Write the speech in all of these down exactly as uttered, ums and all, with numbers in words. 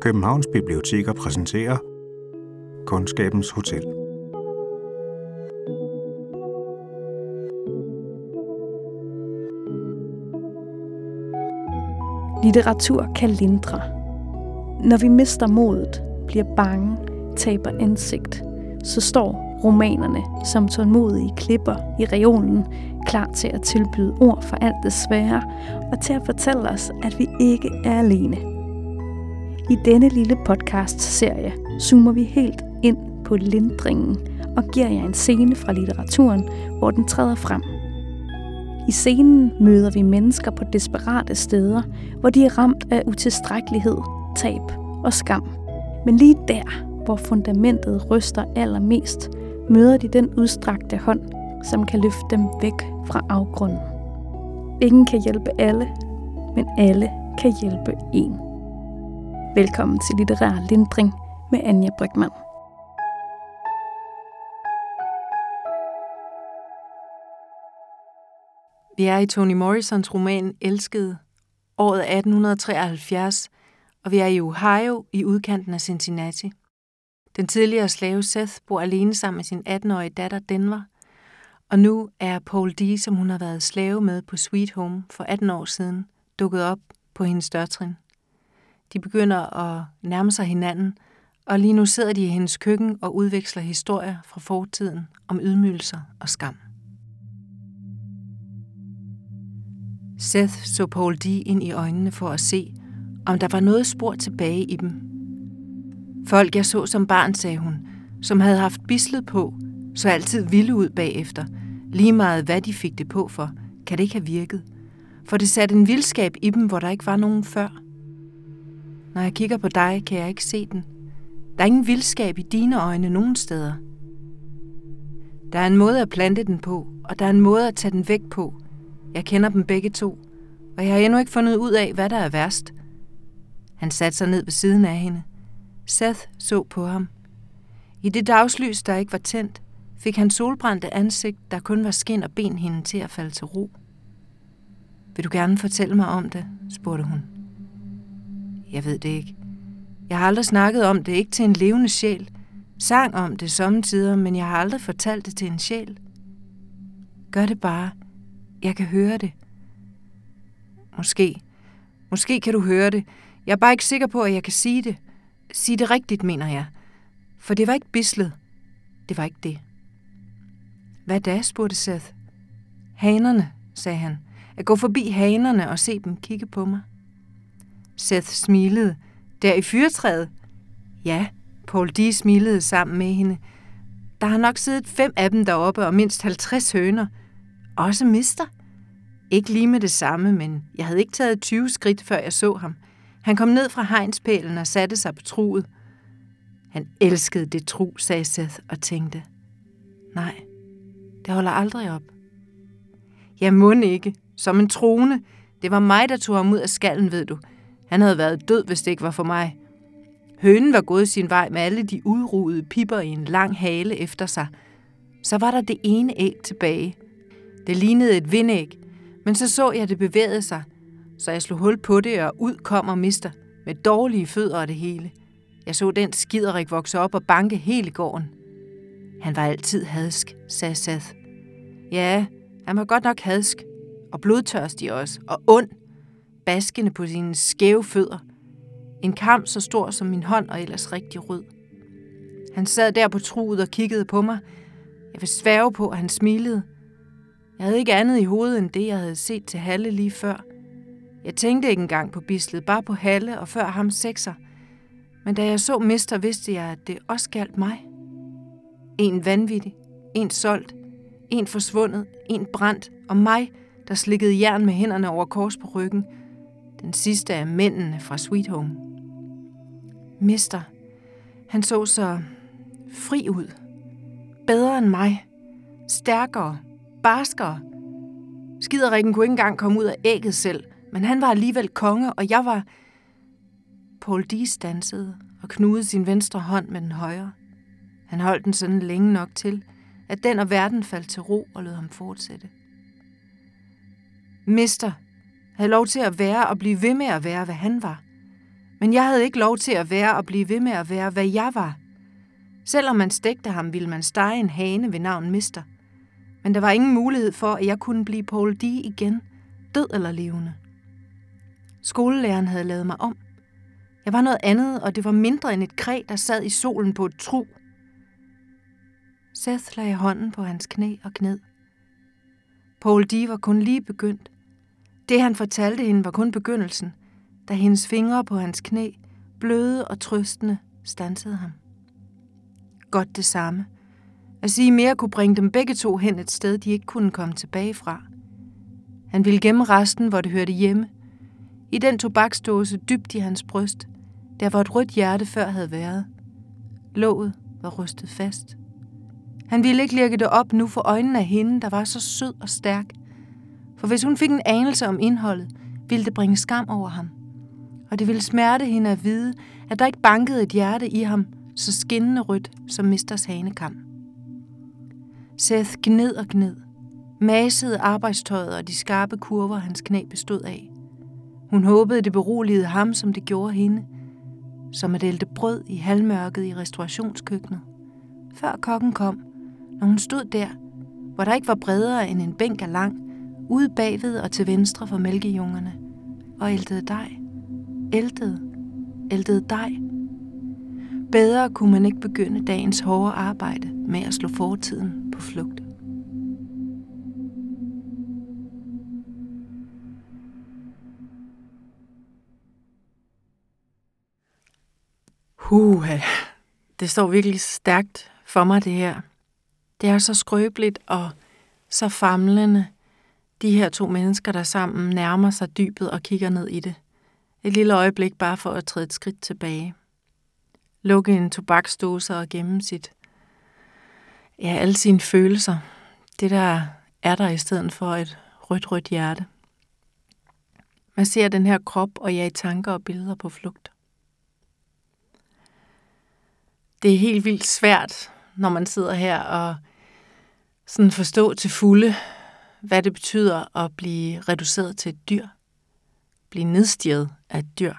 Københavns Biblioteker præsenterer Kundskabens Hotel. Litteratur kan lindre. Når vi mister modet, bliver bange, taber indsigt, så står romanerne som tålmodige klipper i reolen, klar til at tilbyde ord for alt det svære, og til at fortælle os, at vi ikke er alene. I denne lille podcast-serie zoomer vi helt ind på lindringen og giver jer en scene fra litteraturen, hvor den træder frem. I scenen møder vi mennesker på desperate steder, hvor de er ramt af utilstrækkelighed, tab og skam. Men lige der, hvor fundamentet ryster allermest, møder de den udstrakte hånd, som kan løfte dem væk fra afgrunden. Ingen kan hjælpe alle, men alle kan hjælpe en. Velkommen til Litterær Lindring med Anja Brygmann. Vi er i Toni Morrisons roman Elskede, året atten treoghalvfjerds, og vi er i Ohio i udkanten af Cincinnati. Den tidligere slave Seth bor alene sammen med sin atten-årige datter Denver, og nu er Paul D., som hun har været slave med på Sweet Home for atten år siden, dukket op på hendes dørtrin. De begynder at nærme sig hinanden, og lige nu sidder de i hendes køkken og udveksler historier fra fortiden om ydmygelser og skam. Seth så Paul D. ind i øjnene for at se, om der var noget spor tilbage i dem. Folk, jeg så som barn, sagde hun, som havde haft bislet på, så altid vilde ud bagefter. Lige meget hvad de fik det på for, kan det ikke have virket. For det satte en vildskab i dem, hvor der ikke var nogen før. Når jeg kigger på dig, kan jeg ikke se den. Der er ingen vildskab i dine øjne nogen steder. Der er en måde at plante den på, og der er en måde at tage den væk på. Jeg kender dem begge to, og jeg har endnu ikke fundet ud af, hvad der er værst. Han satte sig ned ved siden af hende. Seth så på ham. I det dagslys, der ikke var tændt, fik han solbrændte ansigt, der kun var skin og ben hende til at falde til ro. Vil du gerne fortælle mig om det? Spurgte hun. Jeg ved det ikke. Jeg har aldrig snakket om det, ikke til en levende sjæl. Sang om det sommetider, men jeg har aldrig fortalt det til en sjæl. Gør det bare. Jeg kan høre det. Måske. Måske kan du høre det. Jeg er bare ikke sikker på, at jeg kan sige det. Sige det rigtigt, mener jeg. For det var ikke bislet. Det var ikke det. Hvad da, spurgte Seth. Hanerne, sagde han. At gå forbi hanerne og se dem kigge på mig. Seth smilede. Der i fyrtræet? Ja, Paul D. smilede sammen med hende. Der har nok siddet fem af dem deroppe og mindst halvtreds høner. Også mister? Ikke lige med det samme, men jeg havde ikke taget tyve skridt, før jeg så ham. Han kom ned fra hegnspælen og satte sig på truget. Han elskede det tru, sagde Seth og tænkte. Nej, det holder aldrig op. Jeg må ikke. Som en trone. Det var mig, der tog ham ud af skallen, ved du. Han havde været død, hvis det ikke var for mig. Hønen var gået sin vej med alle de udruede pipper i en lang hale efter sig. Så var der det ene æg tilbage. Det lignede et vindæg, men så så jeg, det bevægede sig, så jeg slog hul på det, og ud kom og mister, med dårlige fødder og det hele. Jeg så den skiderik vokse op og banke hele gården. Han var altid hadsk, sagde Seth. Ja, han var godt nok hadsk, og blodtørstig også, og ond, baskende på sine skæve fødder. En kam så stor som min hånd, og ellers rigtig rød. Han sad der på truet og kiggede på mig. Jeg vil sværge på, at han smilede. Jeg havde ikke andet i hovedet end det, jeg havde set til Halle lige før. Jeg tænkte ikke engang på bislet, bare på Halle og før ham sekser. Men da jeg så mister, vidste jeg, at det også galt mig. En vanvittig, en solgt, en forsvundet, en brændt, og mig, der slikkede jern med hænderne over kors på ryggen. Den sidste af mændene fra Sweet Home. Mister, han så så fri ud. Bedre end mig. Stærkere. Barskere. Skiderikken kunne ikke engang komme ud af ægget selv, men han var alligevel konge, og jeg var... Paul D. stansede og knugede sin venstre hånd med den højre. Han holdt den sådan længe nok til, at den og verden faldt til ro og lod ham fortsætte. Mister havde lov til at være og blive ved med at være, hvad han var. Men jeg havde ikke lov til at være og blive ved med at være, hvad jeg var. Selvom man stegte ham, ville man stege en hane ved navn mister. Men der var ingen mulighed for, at jeg kunne blive Paul D. igen, død eller levende. Skolelæreren havde lavet mig om. Jeg var noget andet, og det var mindre end et kræ, der sad i solen på et tru. Seth lagde hånden på hans knæ og gned. Paul D. var kun lige begyndt. Det, han fortalte hende, var kun begyndelsen, da hendes fingre på hans knæ, bløde og trøstende, stansede ham. Godt det samme. At sige mere kunne bringe dem begge to hen et sted, de ikke kunne komme tilbage fra. Han ville gemme resten, hvor det hørte hjemme. I den tobaksdåse dybt i hans bryst, der hvor et rødt hjerte før havde været. Låget var rystet fast. Han ville ikke lægge det op nu for øjnene af hende, der var så sød og stærk. For hvis hun fik en anelse om indholdet, ville det bringe skam over ham. Og det ville smerte hende at vide, at der ikke bankede et hjerte i ham, så skinnende rødt som misters hanekam. Seth gned og gned, masede arbejdstøjet og de skarpe kurver, hans knæ bestod af. Hun håbede, det beroligede ham, som det gjorde hende, som at ælte brød i halvmørket i restaurationskøkkenet. Før kokken kom, når hun stod der, hvor der ikke var bredere end en bænk af lang, ude bagved og til venstre for mælkejungerne, og æltede dej, æltede, æltede dej. Bedre kunne man ikke begynde dagens hårde arbejde med at slå fortiden på flugt. Huha, det står virkelig stærkt for mig, det her. Det er så skrøbeligt og så famlende, de her to mennesker, der sammen nærmer sig dybet og kigger ned i det. Et lille øjeblik bare for at træde et skridt tilbage. Lukke en tobaksdåse og gemme sit, ja, alle sine følelser. Det der er der i stedet for et rødt, rødt hjerte. Man ser den her krop og jeg i tanker og billeder på flugt. Det er helt vildt svært, når man sidder her og sådan forstå til fulde, hvad det betyder at blive reduceret til et dyr. Blive nedstirret af et dyr.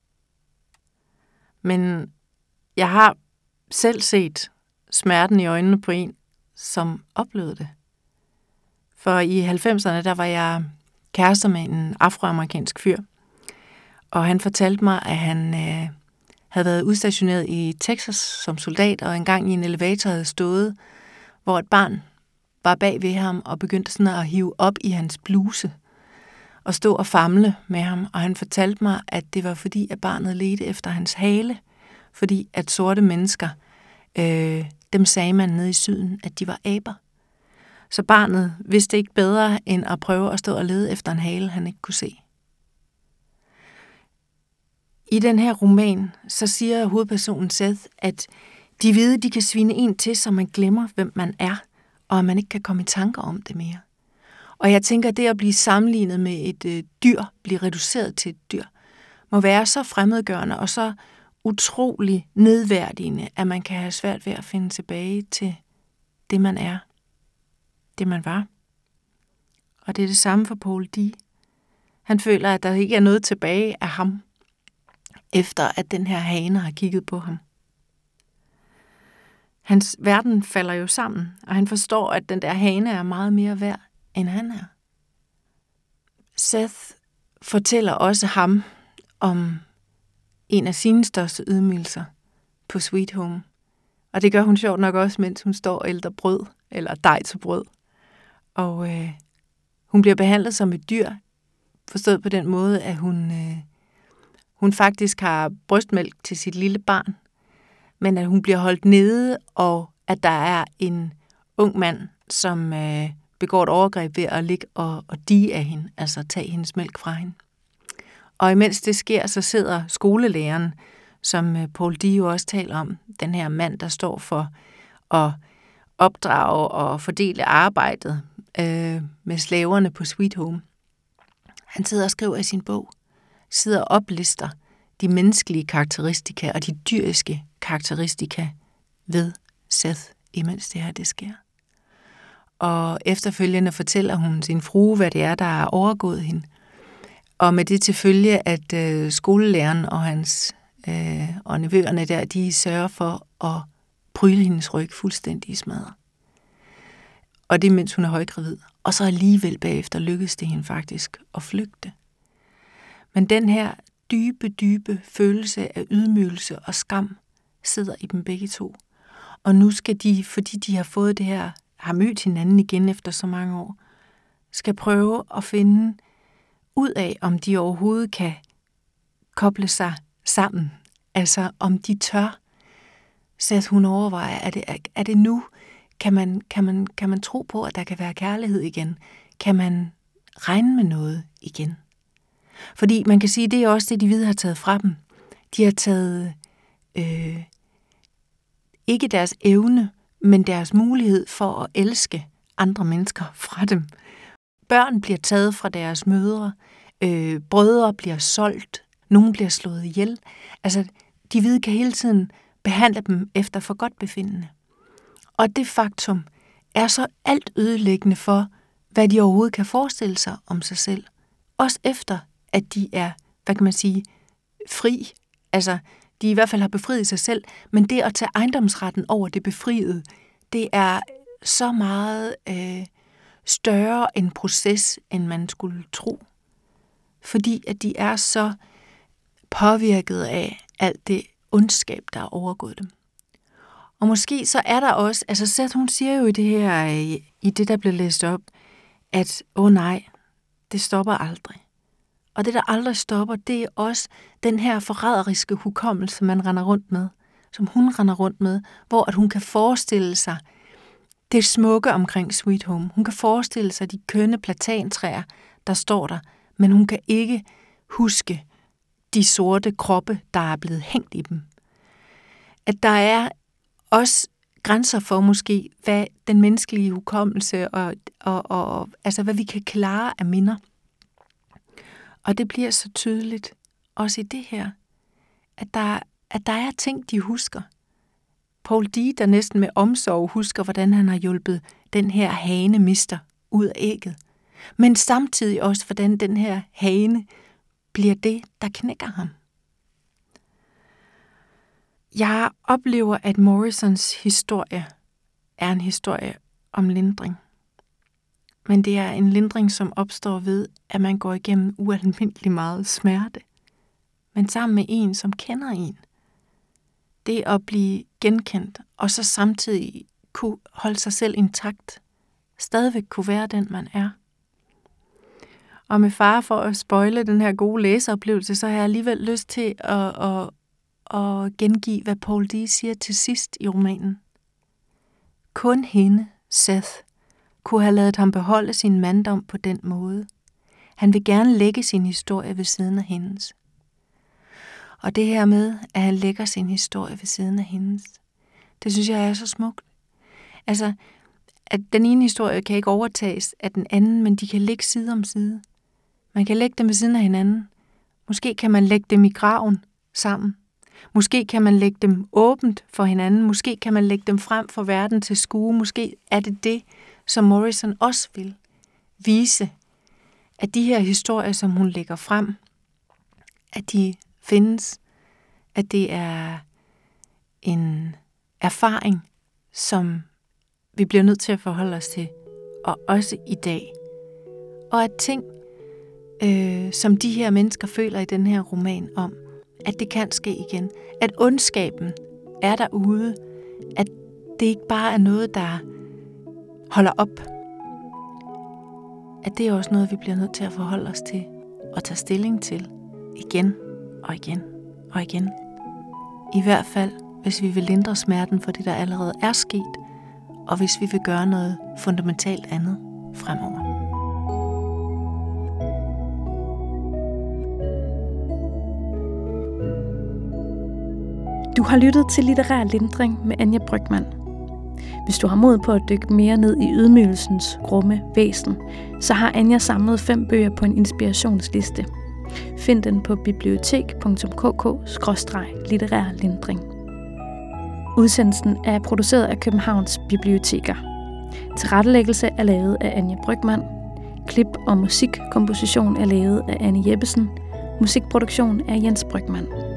Men jeg har selv set smerten i øjnene på en, som oplevede det. For i halvfemserne, der var jeg kærester med en afroamerikansk fyr, og han fortalte mig, at han øh, havde været udstationeret i Texas som soldat, og engang i en elevator havde stået, hvor et barn var bag ved ham og begyndte sådan at hive op i hans bluse og stå og famle med ham. Og han fortalte mig, at det var fordi, at barnet ledte efter hans hale, fordi at sorte mennesker, øh, dem sagde man nede i syden, at de var aber. Så barnet vidste ikke bedre end at prøve at stå og lede efter en hale, han ikke kunne se. I den her roman, så siger hovedpersonen Seth, at de hvide, de kan svine en til, så man glemmer, hvem man er, og at man ikke kan komme i tanker om det mere. Og jeg tænker, at det at blive sammenlignet med et øh, dyr, blive reduceret til et dyr, må være så fremmedgørende og så utrolig nedværdigende, at man kan have svært ved at finde tilbage til det, man er. Det, man var. Og det er det samme for Paul D. Han føler, at der ikke er noget tilbage af ham, efter at den her hane har kigget på ham. Hans verden falder jo sammen, og han forstår, at den der hane er meget mere værd, end han er. Seth fortæller også ham om en af sine største ydmygelser på Sweet Home. Og det gør hun sjovt nok også, mens hun står og ælter brød, eller dej til brød. Og øh, hun bliver behandlet som et dyr, forstået på den måde, at hun, øh, hun faktisk har brystmælk til sit lille barn, men at hun bliver holdt nede, og at der er en ung mand, som øh, begår et overgreb ved at ligge og, og dige af hende, altså tage hendes mælk fra hende. Og imens det sker, så sidder skolelæreren, som øh, Paul D. jo også taler om, den her mand, der står for at opdrage og fordele arbejdet øh, med slaverne på Sweet Home. Han sidder og skriver i sin bog, sidder og oplister de menneskelige karakteristika og de dyriske karakteristika ved Seth, imens det her det sker. Og efterfølgende fortæller hun sin frue, hvad det er, der er overgået hende. Og med det til følge, at øh, skolelæreren og hans øh, og nevøerne der, de sørger for at pryle hendes ryg fuldstændig i smadret. Og det mens hun er højgravid. Og så alligevel bagefter lykkedes det hende faktisk at flygte. Men den her dybe, dybe følelse af ydmygelse og skam sidder i dem begge to. Og nu skal de, fordi de har fået det her, har mødt hinanden igen efter så mange år, skal prøve at finde ud af, om de overhovedet kan koble sig sammen. Altså om de tør. Så at hun overvejer, er det, er det nu? Kan man, kan, man, kan man tro på, at der kan være kærlighed igen? Kan man regne med noget igen? Fordi man kan sige, det er også det, de hvide har taget fra dem. De har taget øh, ikke deres evne, men deres mulighed for at elske andre mennesker fra dem. Børn bliver taget fra deres mødre, øh, brødre bliver solgt, nogen bliver slået ihjel. Altså, de hvide kan hele tiden behandle dem efter forgodtbefindende. Og det faktum er så alt ødelæggende for, hvad de overhovedet kan forestille sig om sig selv. Også efter, at de er, hvad kan man sige, fri. Altså, de i hvert fald har befriet sig selv. Men det at tage ejendomsretten over det befriede, det er så meget øh, større en proces, end man skulle tro. Fordi at de er så påvirket af alt det ondskab, der er overgået dem. Og måske så er der også, altså Seth, hun siger jo i det her, i det der blev læst op, at åh nej, det stopper aldrig. Og det der aldrig stopper, det er også den her forræderiske hukommelse, man render rundt med, som hun render rundt med, hvor at hun kan forestille sig det smukke omkring Sweet Home. Hun kan forestille sig de kønne platantræer, der står der, men hun kan ikke huske de sorte kroppe, der er blevet hængt i dem. At der er også grænser for måske, hvad den menneskelige hukommelse og, og, og altså hvad vi kan klare af minder. Og det bliver så tydeligt også i det her, at der, at der er ting, de husker. Paul D., der næsten med omsorg husker, hvordan han har hjulpet den her hane mister ud af ægget. Men samtidig også, hvordan den her hane bliver det, der knækker ham. Jeg oplever, at Morrisons historie er en historie om lindring. Men det er en lindring, som opstår ved, at man går igennem ualmindelig meget smerte. Men sammen med en, som kender en. Det at blive genkendt, og så samtidig kunne holde sig selv intakt. Stadigvæk kunne være den, man er. Og med fare for at spoile den her gode læseoplevelse, så har jeg alligevel lyst til at, at, at gengive, hvad Paul D. siger til sidst i romanen. Kun hende, Seth, kunne have ladet ham beholde sin manddom på den måde. Han vil gerne lægge sin historie ved siden af hendes. Og det her med, at han lægger sin historie ved siden af hendes, det synes jeg er så smukt. Altså, at den ene historie kan ikke overtages af den anden, men de kan ligge side om side. Man kan lægge dem ved siden af hinanden. Måske kan man lægge dem i graven sammen. Måske kan man lægge dem åbent for hinanden. Måske kan man lægge dem frem for verden til skue. Måske er det det, som Morrison også vil vise, at de her historier, som hun lægger frem, at de findes, at det er en erfaring, som vi bliver nødt til at forholde os til, og også i dag. Og at ting, øh, som de her mennesker føler i den her roman om, at det kan ske igen. At ondskaben er derude. At det ikke bare er noget, der holder op. At det er også noget, vi bliver nødt til at forholde os til og tage stilling til igen og igen og igen. I hvert fald, hvis vi vil lindre smerten for det, der allerede er sket, og hvis vi vil gøre noget fundamentalt andet fremover. Du har lyttet til Litterær Lindring med Anja Brygmann. Hvis du har mod på at dykke mere ned i ydmygelsens grumme væsen, så har Anja samlet fem bøger på en inspirationsliste. Find den på bibliotek punktum k k skråstreg litterær lindring. Udsendelsen er produceret af Københavns Biblioteker. Tilrettelæggelse er lavet af Anja Brygmann. Klip og musikkomposition er lavet af Anne Jeppesen. Musikproduktion er Jens Brygmann.